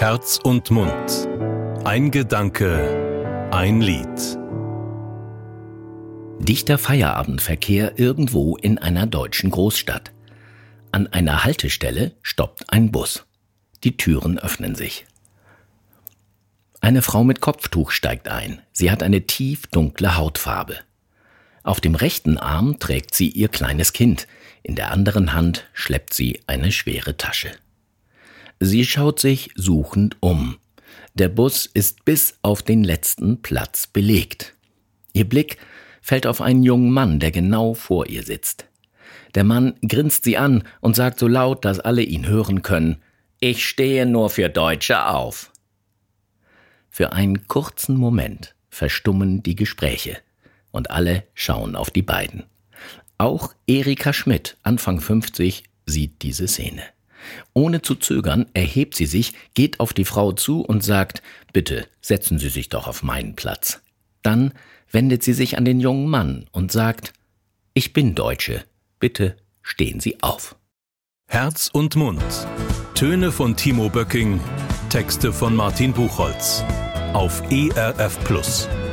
Herz und Mund. Ein Gedanke, ein Lied. Dichter Feierabendverkehr irgendwo in einer deutschen Großstadt. An einer Haltestelle stoppt ein Bus. Die Türen öffnen sich. Eine Frau mit Kopftuch steigt ein. Sie hat eine tiefdunkle Hautfarbe. Auf dem rechten Arm trägt sie ihr kleines Kind. In der anderen Hand schleppt sie eine schwere Tasche. Sie schaut sich suchend um. Der Bus ist bis auf den letzten Platz belegt. Ihr Blick fällt auf einen jungen Mann, der genau vor ihr sitzt. Der Mann grinst sie an und sagt so laut, dass alle ihn hören können: Ich stehe nur für Deutsche auf. Für einen kurzen Moment verstummen die Gespräche und alle schauen auf die beiden. Auch Erika Schmidt, Anfang 50, sieht diese Szene. Ohne zu zögern erhebt sie sich, geht auf die Frau zu und sagt: Bitte, setzen Sie sich doch auf meinen Platz. Dann wendet sie sich an den jungen Mann und sagt: Ich bin Deutsche, bitte stehen Sie auf. Herz und Mund. Töne von Timo Böcking, Texte von Martin Buchholz. Auf ERF Plus.